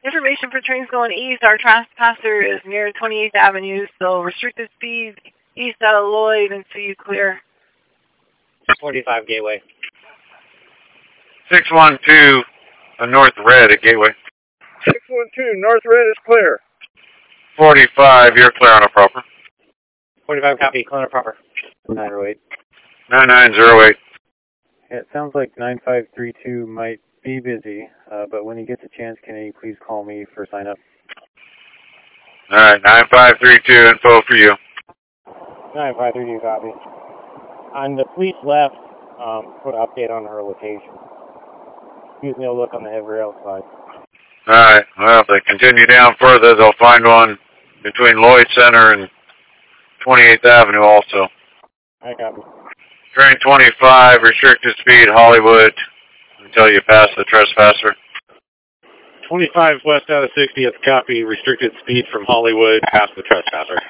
Information for trains going east. Our trespasser is near 28th Avenue, so restricted speed east out of Lloyd and see you clear. 45 Gateway. 612 North Red at Gateway. 612 North Red is clear. 45, you're clear on a proper. 45 copy, clear on a proper. 908. 9908. It sounds like 9532 might be busy, but when he gets a chance, can he please call me for sign up? Alright, 9532 info for you. 9532 copy. On the police left, put an update on her location. Excuse me, a look on the heavy rail side. Alright, well, if they continue down further, they'll find one between Lloyd Center and 28th Avenue also. I copy. Train 25, restricted speed, Hollywood, until you pass the trespasser. 25 west out of 60th, copy, restricted speed from Hollywood, past the trespasser.